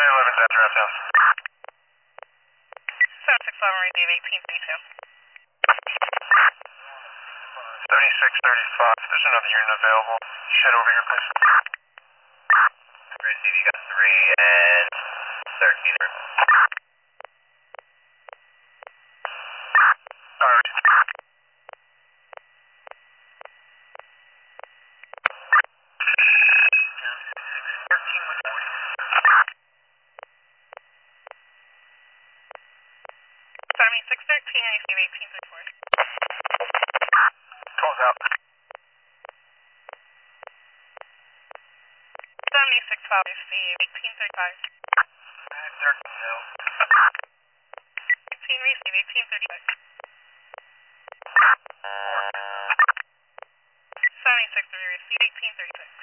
11's at draft house. 767, receive 1832. 7635, there's another unit available. Shed over here, please. Receive, you got 3 and 13. Alright. Tommy 613, receive 1834. 12's out. 76 receive 1835. 13's out. 18 receive 1835. 76 receive 1836.